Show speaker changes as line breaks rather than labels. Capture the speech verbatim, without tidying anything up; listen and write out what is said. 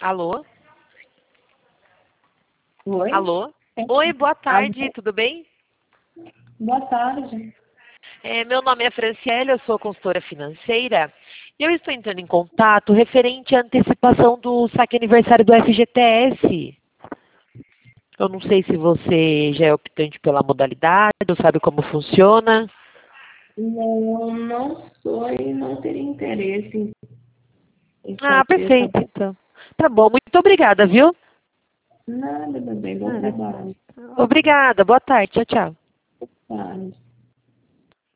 Alô?
Oi?
Alô? Oi, boa tarde,
Alô?
tudo bem?
Boa tarde.
É, meu nome é Franciele, eu sou consultora financeira e eu estou entrando em contato referente à antecipação do saque aniversário do F G T S. Eu não sei se você já é optante pela modalidade ou sabe como funciona.
Não, eu não sou e não teria interesse em, em
Ah,
fazer essa.
perfeito, então. Tá bom, muito obrigada, viu?
Nada, meu bem, bom
Nada.
trabalho.
Obrigada, boa tarde, tchau, tchau.
Boa tarde.